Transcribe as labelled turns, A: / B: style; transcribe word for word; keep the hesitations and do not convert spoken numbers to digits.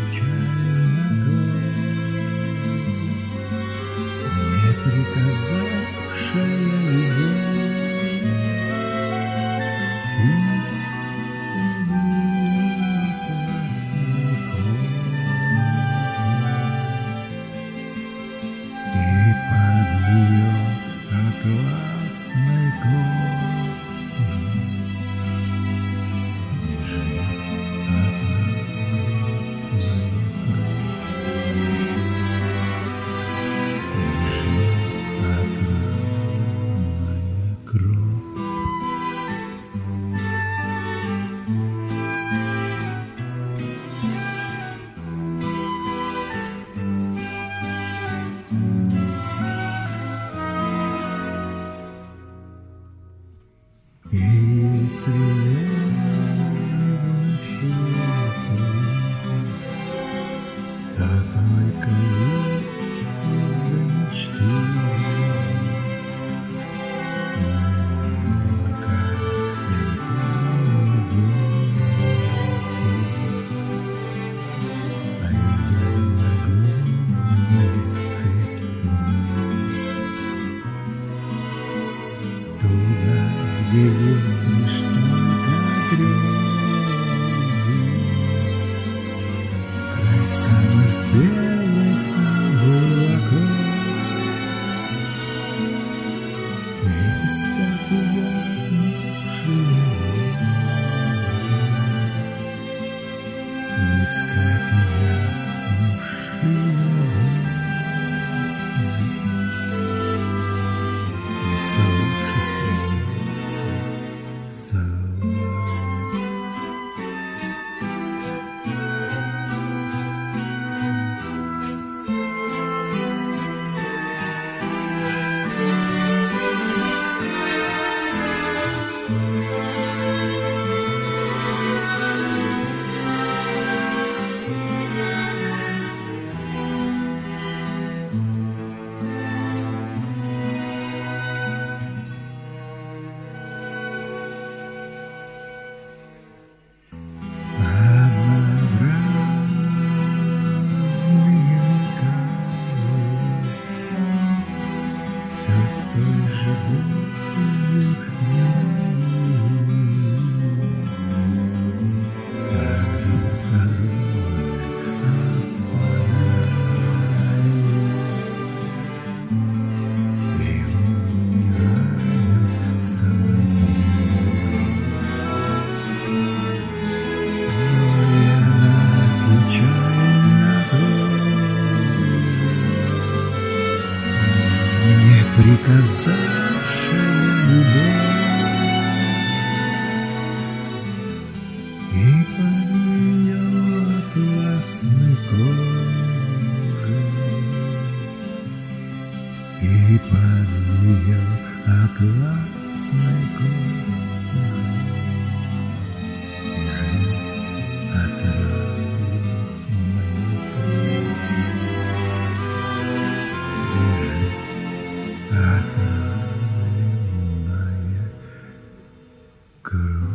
A: печаль на то, мне приказавшая любовь. Атласной кожи бежит отравленная кровь, бежит отравленная кровь. И если я живу на свете, то только лишь за мечты. Мы оба, как слепые дети, пойдем на горные хребты, туда, где есть лишь только грезы, в край самых белых облаков, искать увядшие розы, искать увядшие розы и слушать с той же болью как будто розы опадают и умирают соловьи. Но я на печаль на то приказавшая любовь, и под ее атласной кожей, и под ее атласной кожей бежит отравленная кровь, бежит отравленная кровь.